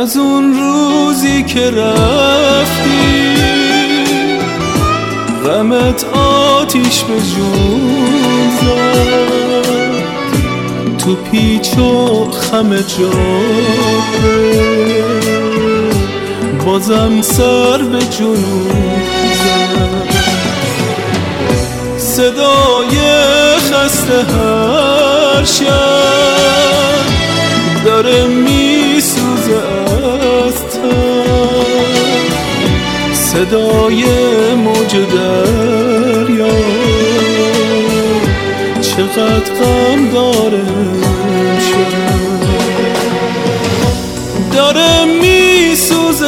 از اون روزی که رفتی غمت آتیش به جون زد، تو پیچ و خم جاده بازم سر به جنون زد. صدای خسته هر شب داره میسوزه از تن، صدای موج دریا چقدر غم داره شب، داره میسوزه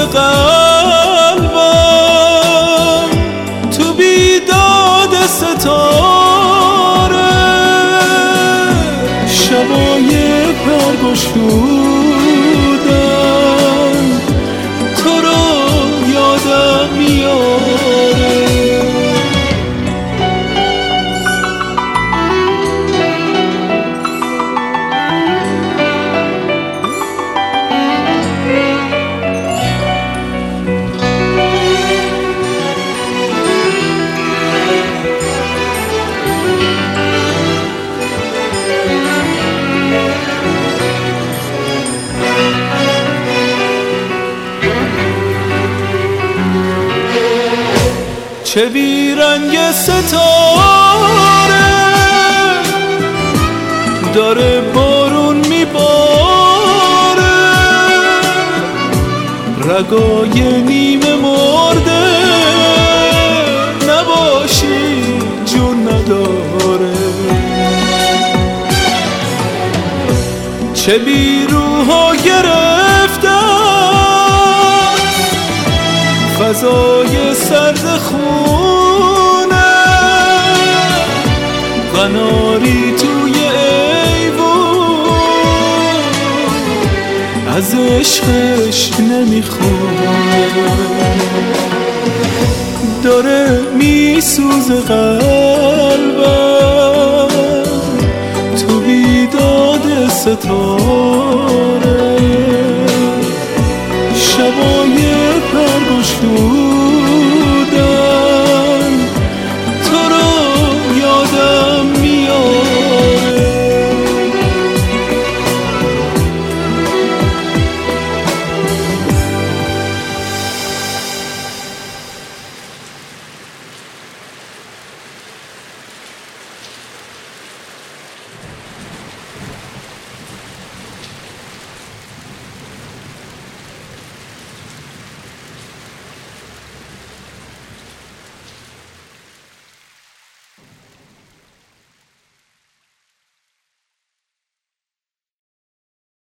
قلبم تو بیداد ستاره، شبای پرگشودن تو رو یادم میاره. چه بیرنگ ستاره داره بارون میباره، رگای نیمه مرده نباشی جون نداره، چه بیروها گرفتن فضای سرد خونه، قناری توی ایوون از عشقش نمیخونه، داره میسوزه قلبم تو بیداد ستاره، شبای پرگشود